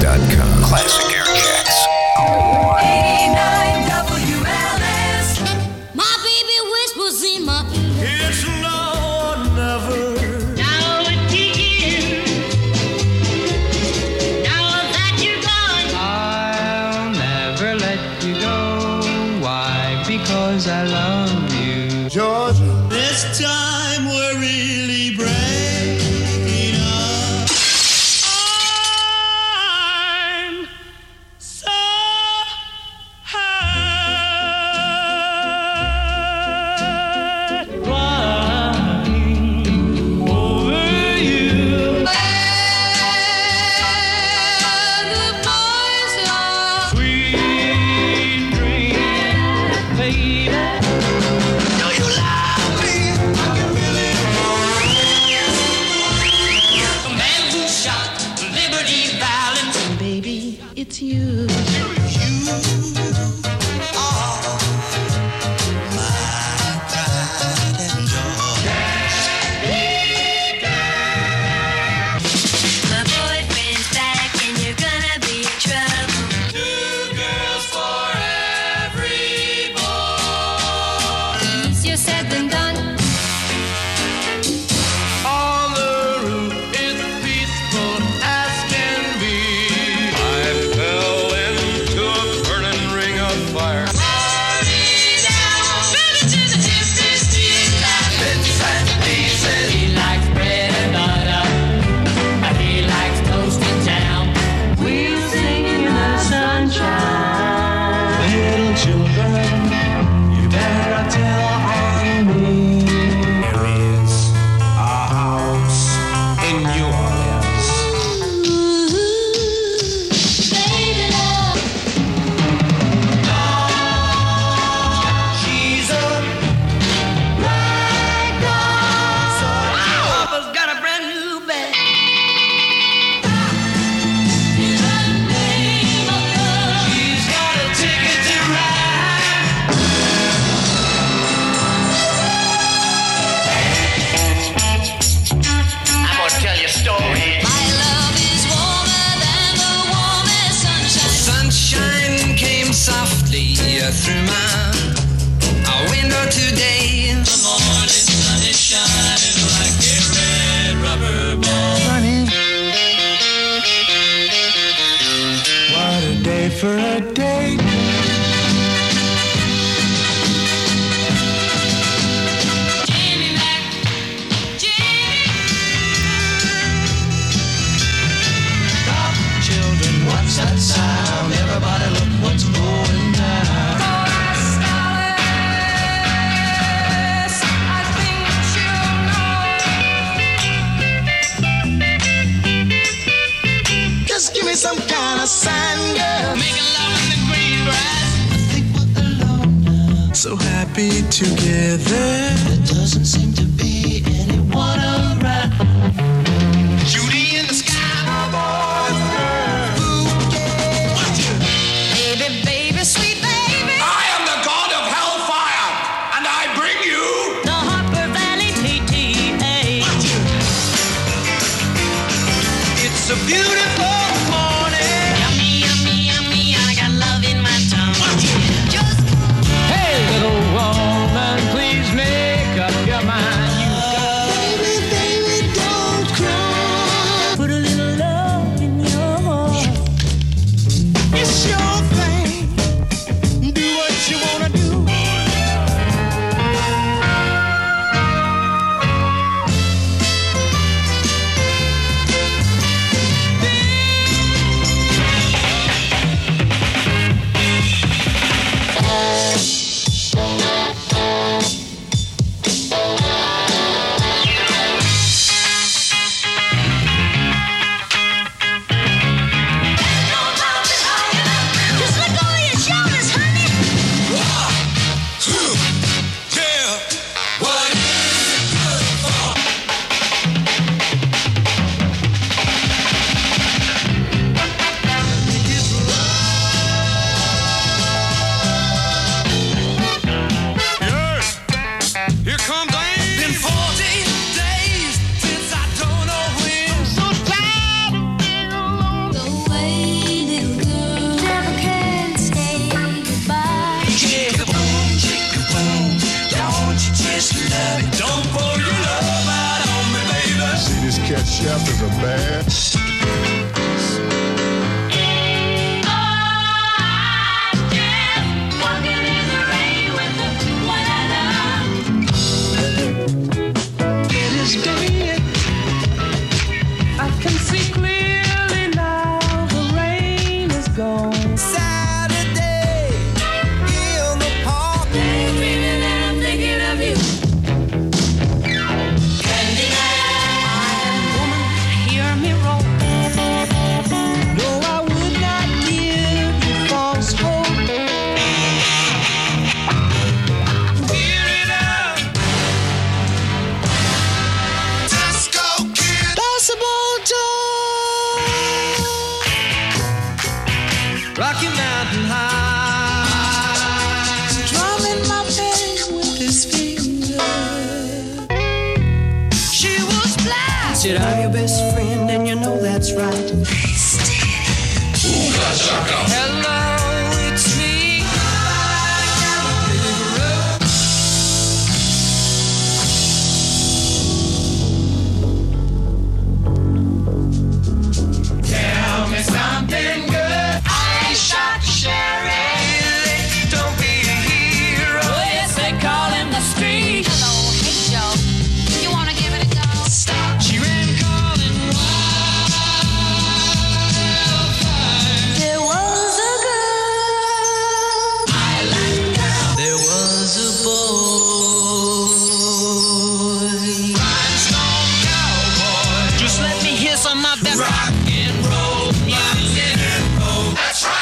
ClassicAirChecks.com. Classic Air Checks. 89 WLS. My baby whispers in my ear. It's now or never. Now it's you. Now that you're gone, I'll never let you go. Why? Because I love you. Georgia. This time we're really breaking up. I'm so hurt. Crying over you. the boys are Sweet dreams, baby. Do you love me? I can feel it. The man who shot Liberty Valance. Baby, it's you. You are my pride and joy. my boyfriend's back, and you're gonna be in trouble. 2 girls for every boy. Easier said than done. On the roof is peaceful as can be. I fell into a burning ring of fire. Bits and pieces. He likes bread and butter. He likes toast and jam. We'll sing in the sunshine. Little children, you better tell on me. There is a house in New Orleans. Baby love, She's a ragdoll. So Papa's got a brand new bed. She's got a ticket to ride. I'm gonna tell you a story. my love is warmer than the warmest sunshine. Sunshine came softly through my window today. The morning sun is shining like a red rubber ball. What a day for a date. Jimmy Mac, Jimmy. Stop, children, what's that sound? Everybody look what's going down. I think you'll know. Just give me some kind of sign, girl. Making love in the green grass. I think we're alone now. So happy together. There doesn't seem to be anyone around. Judy in the sky. Boys, girls. Bouquet. Watch it. Baby, baby, sweet baby. I am the god of hellfire, and I bring you. The Harper Valley PTA. Watch it. It's a beautiful morning. Yummy, yummy, yummy. I got love in my tongue. Watch it. Just Hey, little woman, please make up your mind. You Baby, baby, don't cry. put a little love in your heart. It's your thing. Do what you wanna do. Baby, Pussycat Chef is a bad. Rocky Mountain High, drumming my pain with his finger. She was black. Said, I'm your best friend, and you know that's right. Hello, it's me. Tell me something good. Shot Sherry, don't be a hero. Oh, yes, they call him the street. Hello, hey Joe, you wanna give it a go? Stop. She ran calling wildfire. There was a girl. I like girl. There was a boy. Rhinestone cowboy. Just let me hear some of that rock and roll music. That's right.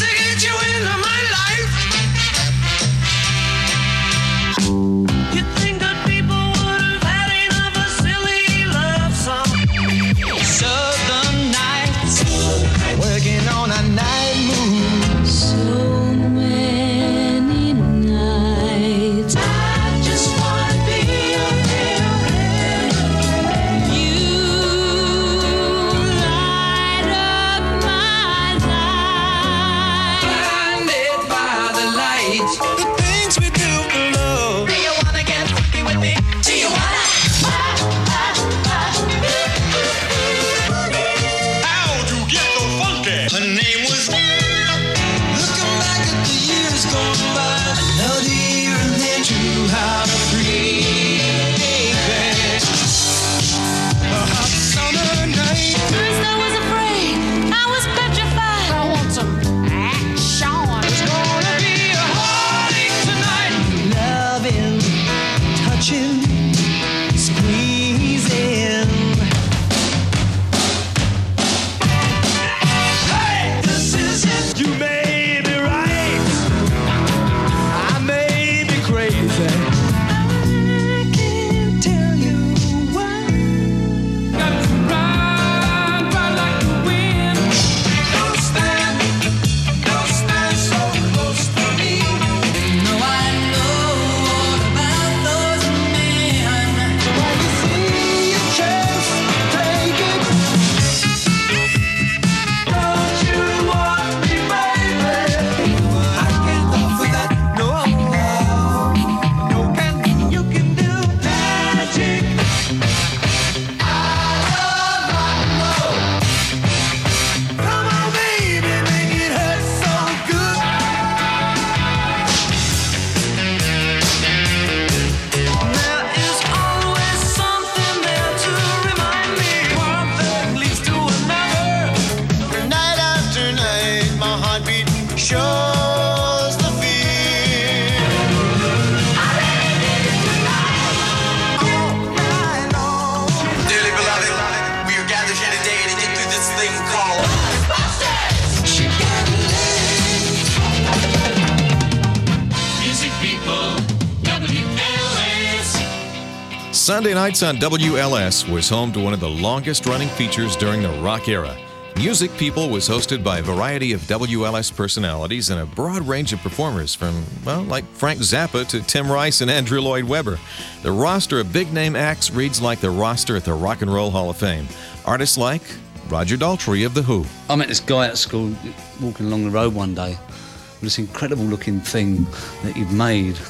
Sunday nights on WLS was home to one of the longest-running features during the rock era. Music People was hosted by a variety of WLS personalities and a broad range of performers from, well, like Frank Zappa to Tim Rice and Andrew Lloyd Webber. The roster of big-name acts reads like the roster at the Rock and Roll Hall of Fame. Artists like Roger Daltrey of The Who. I met this guy at school walking along the road one day with this incredible-looking thing that he'd made.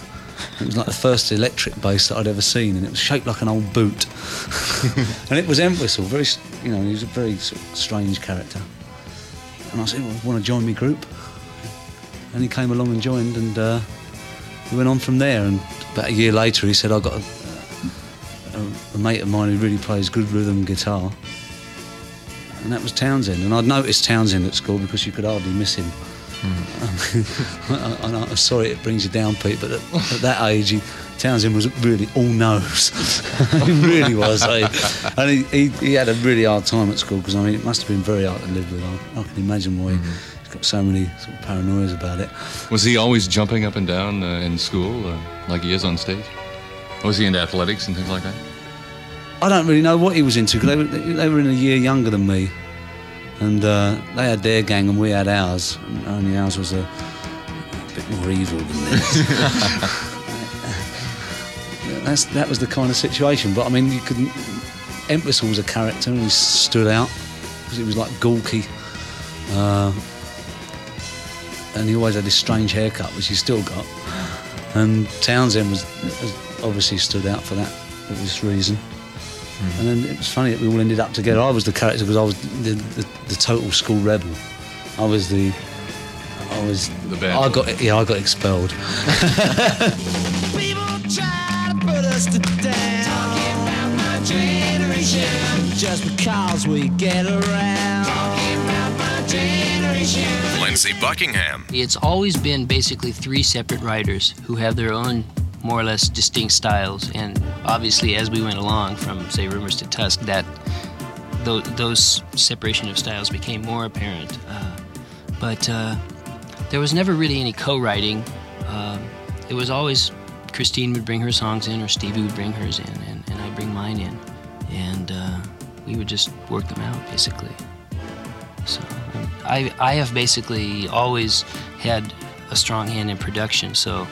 It was like the first electric bass that I'd ever seen, and it was shaped like an old boot. And it was Entwistle. Very, he was a very sort of strange character. And I said, well, want to join my group? And he came along and joined, and we went on from there. And about a year later, he said, I got a mate of mine who really plays good rhythm guitar, and that was Townsend. And I'd noticed Townsend at school because you could hardly miss him. I'm sorry it brings you down, Pete, but at that age, Townsend was really all nose. He really was. And he had a really hard time at school, because it must have been very hard to live with. I can imagine why he's got so many sort of paranoias about it. Was he always jumping up and down in school like he is on stage? Was he into athletics and things like that? I don't really know what he was into, because they were in a year younger than me. And they had their gang and we had ours. And only ours was a bit more evil than theirs. That was the kind of situation. But you couldn't. Entwistle was a character, and he stood out because he was like gawky. And he always had this strange haircut, which he still got. And Townsend was obviously stood out for that obvious reason. And then it was funny that we all ended up together. I was the character because I was the total school rebel. I was the bad. I got expelled. People try to put us to down, talking about my generation, just because we get around, talking about my generation. Lindsey Buckingham. It's always been basically 3 separate writers who have their own more or less distinct styles, and obviously as we went along from, say, Rumors to Tusk, that those separation of styles became more apparent. But there was never really any co-writing. It was always Christine would bring her songs in, or Stevie would bring hers in, and I'd bring mine in, and we would just work them out, basically. So I have basically always had a strong hand in production, so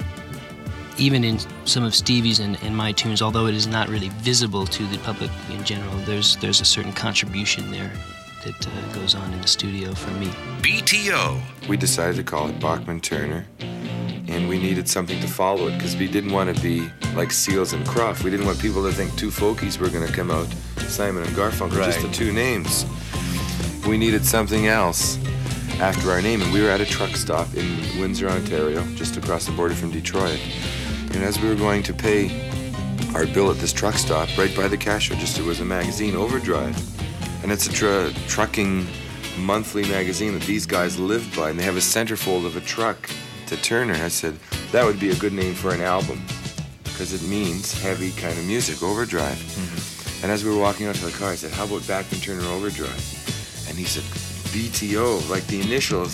even in some of Stevie's and my tunes, although it is not really visible to the public in general, there's a certain contribution there that goes on in the studio for me. BTO. We decided to call it Bachman-Turner, and we needed something to follow it, because we didn't want to be like Seals and Croft. We didn't want people to think 2 folkies were going to come out, Simon and Garfunkel, just the 2 names. We needed something else after our name, and we were at a truck stop in Windsor, Ontario, just across the border from Detroit. And as we were going to pay our bill at this truck stop, right by the cash register was a magazine, Overdrive. And it's a trucking monthly magazine that these guys lived by, and they have a centerfold of a truck to Turner. I said, that would be a good name for an album, because it means heavy kind of music, Overdrive. Mm-hmm. And as we were walking out to the car, I said, how about Bachman-Turner Overdrive? And he said, BTO, like the initials.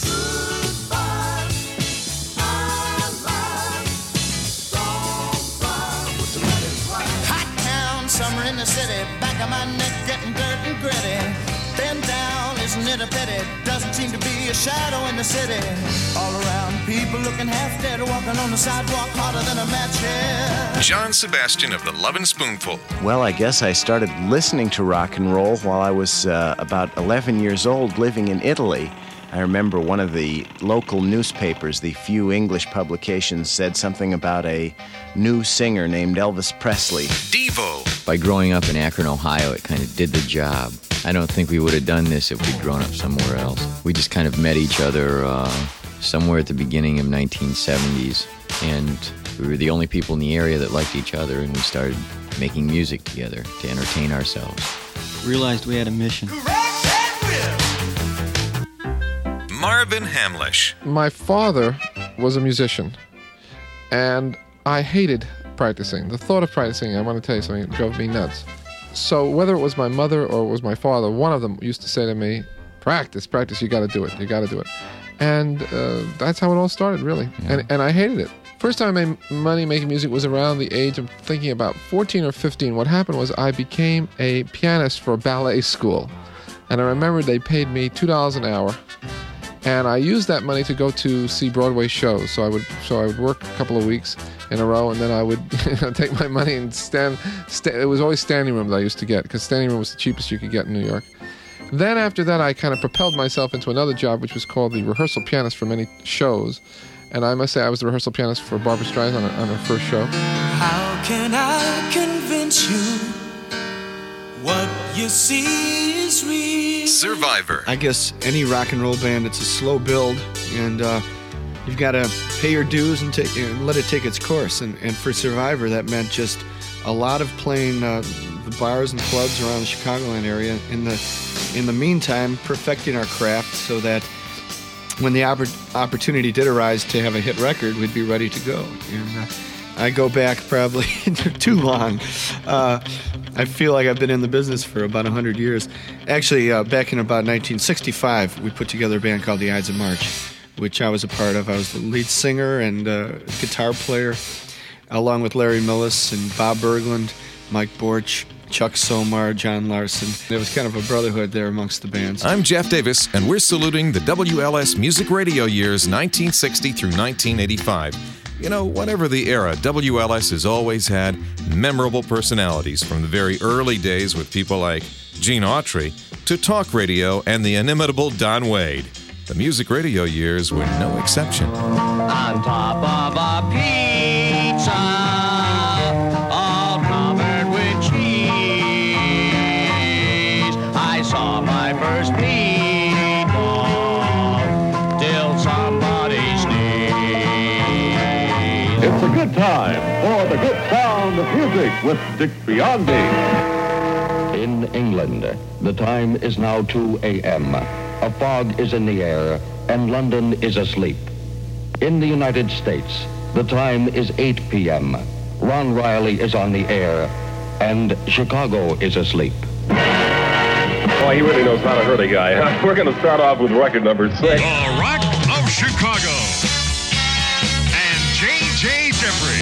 Summer in the city, back of my neck getting dirt and gritty. Bend down, isn't it a pity? Doesn't seem to be a shadow in the city. All around, people looking half dead, walking on the sidewalk harder than a match head. John Sebastian of the Lovin' Spoonful. Well, I guess I started listening to rock and roll while I was about 11 years old, living in Italy. I remember one of the local newspapers, the few English publications, said something about a new singer named Elvis Presley. Devo. By growing up in Akron, Ohio, it kind of did the job. I don't think we would have done this if we'd grown up somewhere else. We just kind of met each other somewhere at the beginning of 1970s, and we were the only people in the area that liked each other, and we started making music together to entertain ourselves. Realized we had a mission. Marvin Hamlish. My father was a musician, and I hated practicing. The thought of practicing, I want to tell you something, it drove me nuts. So whether it was my mother or it was my father, one of them used to say to me, practice, you got to do it, you got to do it. And that's how it all started, really. Yeah. And I hated it. First time I made money making music was around the age of thinking about 14 or 15. What happened was I became a pianist for a ballet school. And I remember they paid me $2 an hour. And I used that money to go to see Broadway shows. So I would work a couple of weeks in a row, and then I would take my money and stand. It was always standing room that I used to get, because standing room was the cheapest you could get in New York. Then after that, I kind of propelled myself into another job, which was called the rehearsal pianist for many shows. And I must say, I was the rehearsal pianist for Barbra Streisand on her first show. How can I convince you what you see is real? Survivor. I guess any rock and roll band, it's a slow build, and you've got to pay your dues and let it take its course. And for Survivor, that meant just a lot of playing the bars and clubs around the Chicagoland area. In the meantime, perfecting our craft so that when the opportunity did arise to have a hit record, we'd be ready to go. And I go back probably too long. I feel like I've been in the business for about 100 years. Actually, back in about 1965, we put together a band called the Ides of March, which I was a part of. I was the lead singer and guitar player, along with Larry Millis and Bob Berglund, Mike Borch, Chuck Somar, John Larson. There was kind of a brotherhood there amongst the bands. I'm Jeff Davis, and we're saluting the WLS Music Radio years 1960 through 1985. You know, whatever the era, WLS has always had memorable personalities, from the very early days with people like Gene Autry to talk radio and the inimitable Don Wade. The music radio years were no exception. On top of a pizza, all covered with cheese, I saw my first meatball till somebody sneezed. It's a good time for the good sound of music with Dick Biondi. In England, the time is now 2 a.m. A fog is in the air, and London is asleep. In the United States, the time is 8 p.m. Ron Riley is on the air, and Chicago is asleep. Boy, he really knows how to hurt a guy. We're going to start off with record number 6. The Rock of Chicago. And J.J. Jeffrey.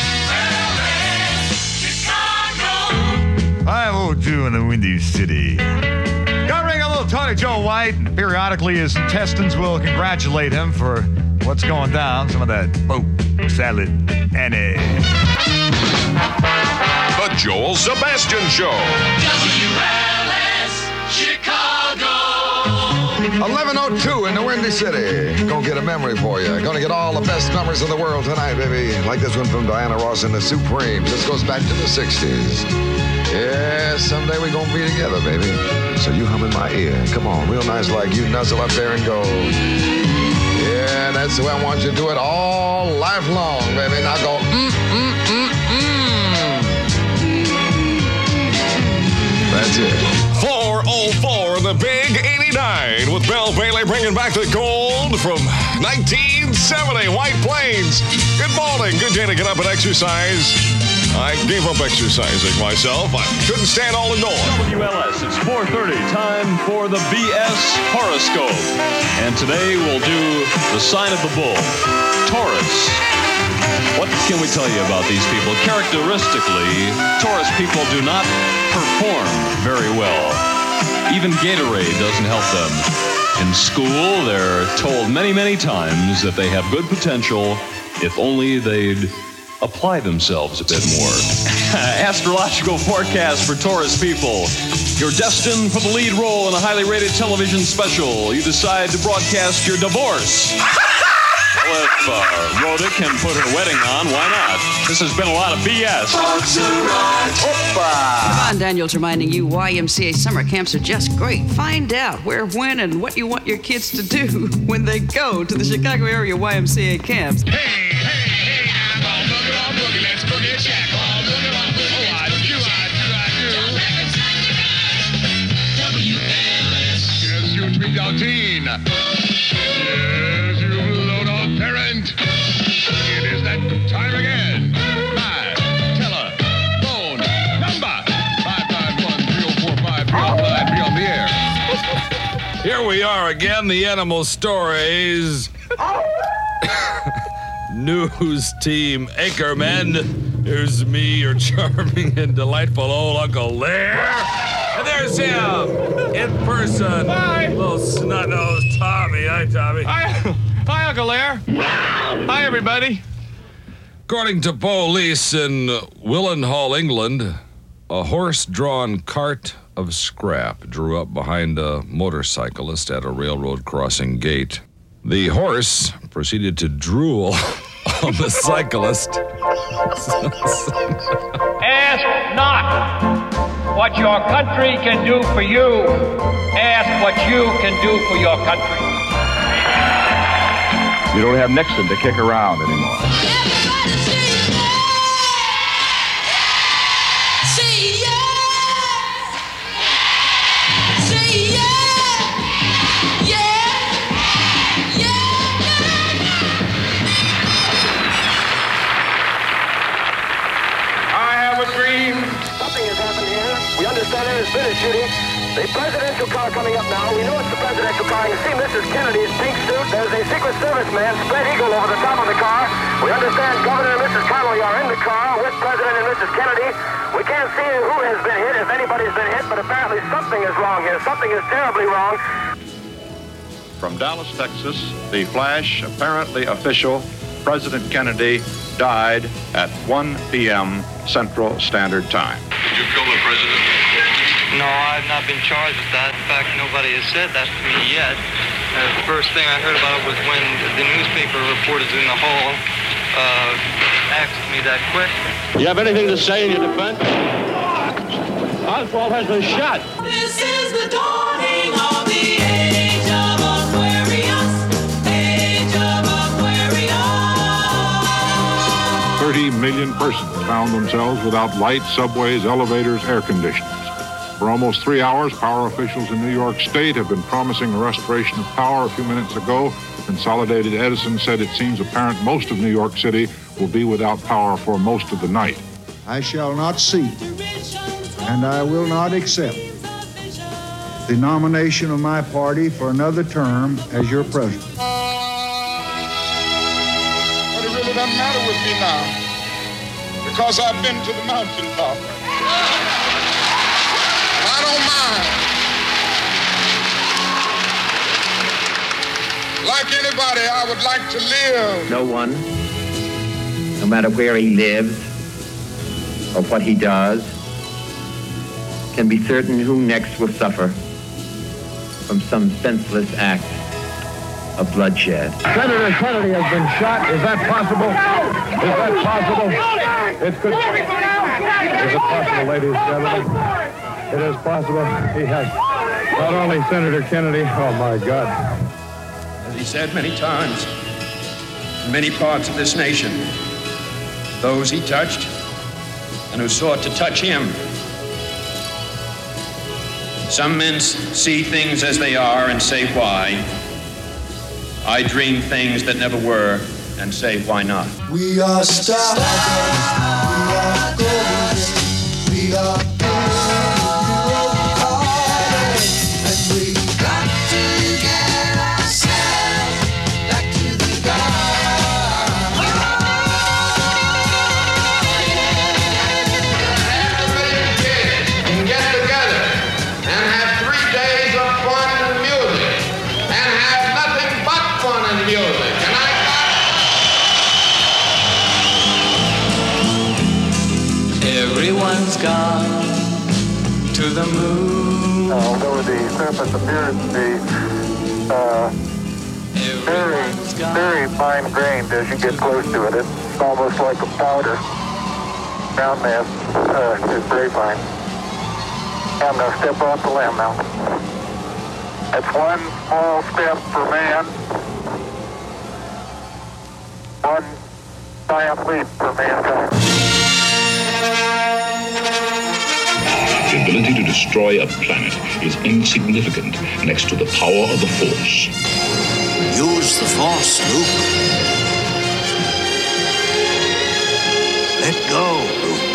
502 in the Windy City. Covering a little Tony Joe White, and periodically his intestines will congratulate him for what's going down. Some of that poke salad Annie. The Joel Sebastian Show. WLS Chicago. 11:02 in the Windy City. Gonna get a memory for you. Gonna get all the best numbers in the world tonight, baby. Like this one from Diana Ross and the Supremes. This goes back to the 60s. Yeah, someday we're gonna be together, baby. So you hum in my ear. Come on, real nice like you nuzzle up there and go. Yeah, that's the way I want you to do it all life long, baby. Now go, That's it. 404 the Big 89 with Bill Bailey bringing back the gold from 1970 White Plains. Good morning. Good day to get up and exercise. I gave up exercising myself. I couldn't stand all indoors. WLS, it's 4:30. Time for the BS horoscope. And today we'll do the sign of the bull, Taurus. What can we tell you about these people? Characteristically, Taurus people do not perform very well. Even Gatorade doesn't help them. In school, they're told many, many times that they have good potential if only they'd apply themselves a bit more. Astrological forecast for Taurus people. You're destined for the lead role in a highly rated television special. You decide to broadcast your divorce. Well, if Rhoda can put her wedding on, why not? This has been a lot of BS. Come on, Daniel's reminding you YMCA summer camps are just great. Find out where, when, and what you want your kids to do when they go to the Chicago area YMCA camps. Yes, you load-off parent. It is that time again. Telephone number 591-3045. Be on the air. Here we are again, the Animal Stories News Team Anchorman. Here's me, your charming and delightful old Uncle Lair. And there's him, in person. Hi. Little snot-nosed Tommy. Hi, Tommy. Hi, Uncle Lair. Hi, everybody. According to police in Willenhall, England, a horse-drawn cart of scrap drew up behind a motorcyclist at a railroad crossing gate. The horse proceeded to drool on the cyclist. Ask not what your country can do for you. Ask what you can do for your country. You don't have Nixon to kick around anymore. There's been a shooting. The presidential car coming up now. We know it's the presidential car. You see Mrs. Kennedy's pink suit. There's a Secret Service man, spread eagle, over the top of the car. We understand Governor and Mrs. Connolly are in the car with President and Mrs. Kennedy. We can't see who has been hit, if anybody's been hit, but apparently something is wrong here. Something is terribly wrong. From Dallas, Texas, the flash, apparently official, President Kennedy died at 1 p.m. Central Standard Time. Did you kill the president? No, I've not been charged with that. In fact, nobody has said that to me yet. The first thing I heard about it was when the newspaper reporters in the hall asked me that question. You have anything to say in your defense? Oswald has been shot. This is the dawning of the age of Aquarius. Age of Aquarius. 30 million persons found themselves without light, subways, elevators, air conditioners. For almost 3 hours, power officials in New York State have been promising a restoration of power. A few minutes ago, Consolidated Edison said it seems apparent most of New York City will be without power for most of the night. I shall not seek, and I will not accept the nomination of my party for another term as your president. But it really doesn't matter with me now, because I've been to the mountaintop. I don't mind. Like anybody, I would like to live. No one, no matter where he lives or what he does, can be certain who next will suffer from some senseless act of bloodshed. Senator Kennedy has been shot. Is that possible? Is that possible? It's good. Is it possible, ladies and gentlemen? It is possible. He has not only Senator Kennedy, oh my God. As he said many times, in many parts of this nation, those he touched and who sought to touch him. Some men see things as they are and say why. I dream things that never were and say why not. We are stars. We are golden. We are gone to the moon. Although the surface appears to be very fine-grained as you get close to it. It's almost like a powder. Ground mass is very fine. I'm going to step off the limb now. That's one small step for man, one giant leap for mankind. The ability to destroy a planet is insignificant next to the power of the Force. Use the Force, Luke. Let go, Luke.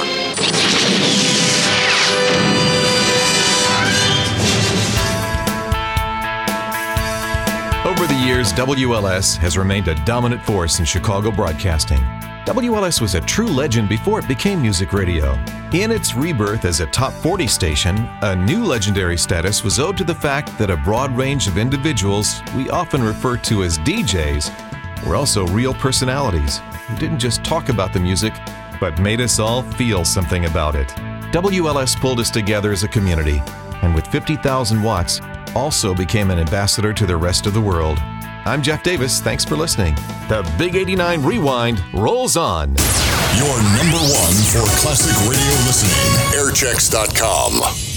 Over the years, WLS has remained a dominant force in Chicago broadcasting. WLS was a true legend before it became music radio. In its rebirth as a top 40 station, a new legendary status was owed to the fact that a broad range of individuals we often refer to as DJs were also real personalities who didn't just talk about the music, but made us all feel something about it. WLS pulled us together as a community, and with 50,000 watts, also became an ambassador to the rest of the world. I'm Jeff Davis. Thanks for listening. The Big 89 Rewind rolls on. Your number one for classic radio listening. Airchecks.com.